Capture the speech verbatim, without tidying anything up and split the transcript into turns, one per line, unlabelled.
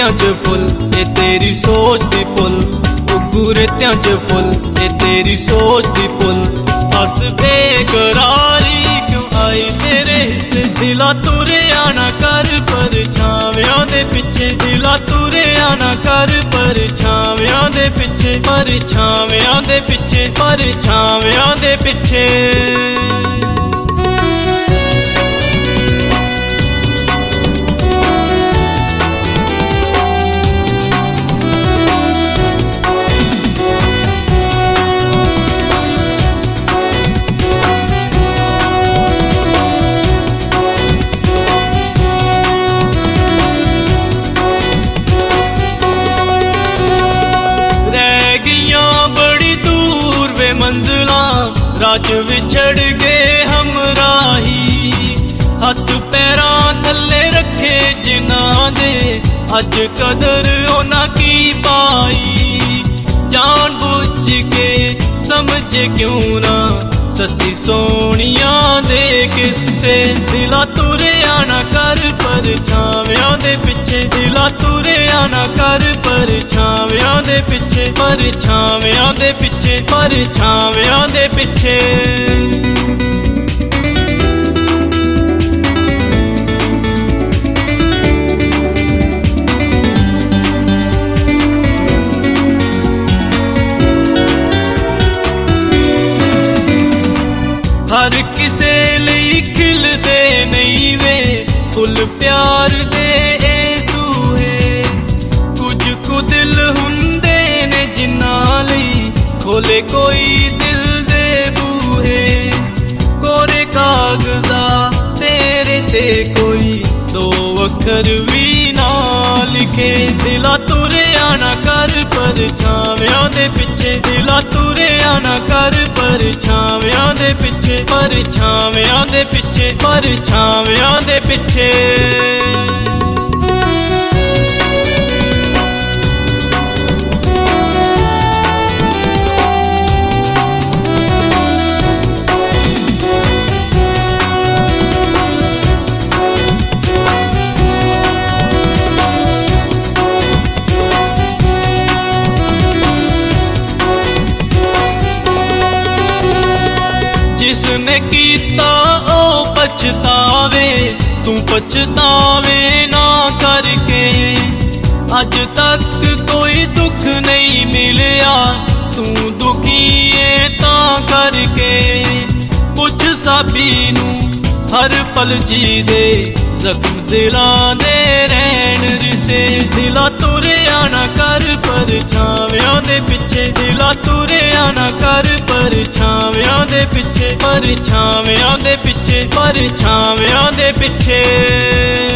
रेत्यां च फुल ये तेरी सोच दी पुल, उग्गू रेत्यां च फुल ये तेरी सोच दी पुल। बस बेकरारी क्यों आई तेरे हिस्से, दिला तुरे आना कर परछावियां दे पिछे, दिला तुरे आना कर परछावियां दे पिछे, परछावियां दे पिछे, परछावियां दे पिछे। राज विछड़ गए हमराही, हथ पैरां थल्ले रखे जिन्हां दे, अज कदर उन्हां की पाई। जान बुझ के समझे क्यों ना ससी सोनिया दे किस्से, दिला तुरे आना कर परछावियां दे पिछे, दिला तुरे आना कर परछावियां दे पिछे, परछावियां दे पिछे, परछावियां दे पिछे। हर किसे लई खिलदे नहीं वे फुल प्यार दे ए सूहे, कुछ कु दिल हुंदे ने जिन्हां लई खोले कोई दिल दे बूहे। कोरे कागज़ा तेरे ते कोई दो अखर भी ना लिखे, दिला तुरे आना कर परछावियां दे पिछे, दिला तुरे आना कर परछावियां दे पिछे, परछावियां दे पिछे, परछावियां दे पिछे। जिसने कीता ओ पछतावे, तू पछतावे ना करके। अज तक कोई दुख नहीं मिलिया, तू दुखी है तां करके। पुछ साबी नू हर पल जी दे जख्म दिलां दे रैन रिसे, दिला तुरे आना कर परछावियां दे पिछे, दिला तुरे आना कर परछावियां दे पिछे, परछावियां दे पिछे, परछावियां दे पिछे।